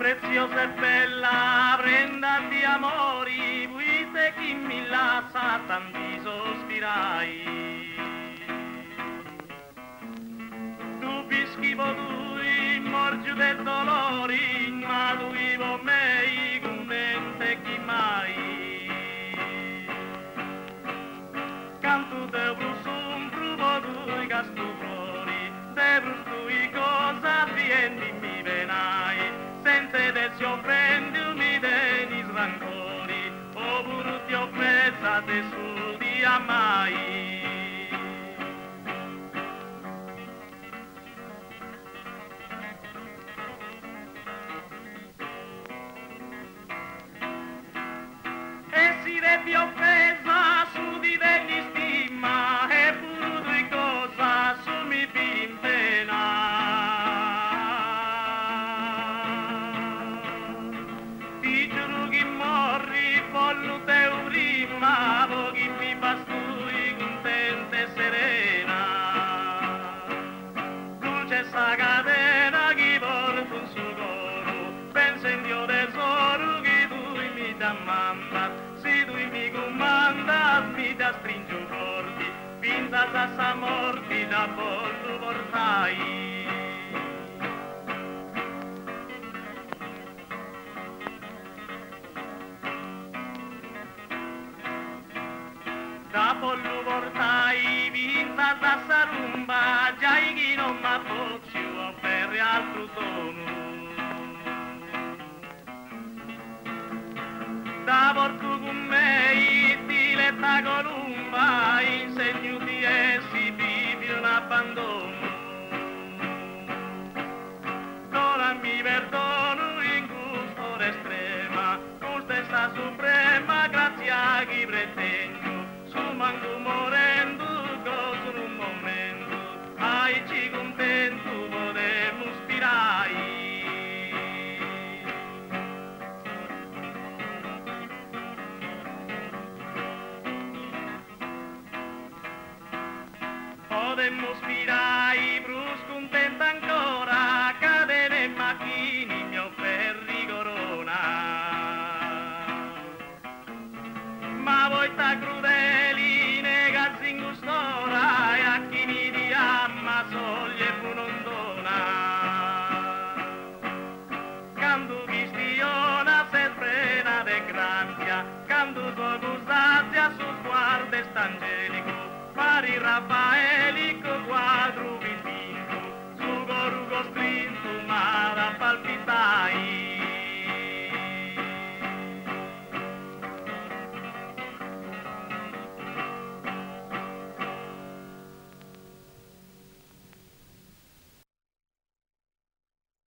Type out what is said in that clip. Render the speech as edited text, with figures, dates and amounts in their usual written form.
preziosa e bella prenda di amori, vuite chi mi lascia tanti sospirai. Tu schifo lui, morgiu de dolori, ma lui vo mei, contente chi mai. Canto de brusum, pruvo tui gastu flori, de brus tui cosa viendi mi venai, senza de si offendi mi denis rancori, o brutti offesa te su dia mai. Si devi offesa su di degli stima e pure di cosa su mi in pena. Ti giuro che morri pollo te prima, pochi mi bastui contenta e serena. Dulce sta catena che porta un suo coro, pensa in Dio tesoro che tu mi domanda. Si tu mi comanda, mi da stringo forti, finta da sa morti da pollo portai. Da pollo portai, vinta da sa rumba, già chi non m'ha pozio per altro sono. Da porto con me, diletta columba, insegno di essi vivi un abbandono. Ora mi perdono in gusto estrema, con stessa suprema grazia che pretegno, su manco morendo, cosa in un momento, ai ci contento podemo spirai. Podemmo spirai, brus contenta ancora, cadere in macchini, mio ferri corona. Ma voi sta crudeli, negazzi in gustora, e a chi mi di amma soglie fu non dona. Canto vistiona, se frena de grazia, canto tua gustazia, su sguardo st'angelico, pari Raffaelico quadro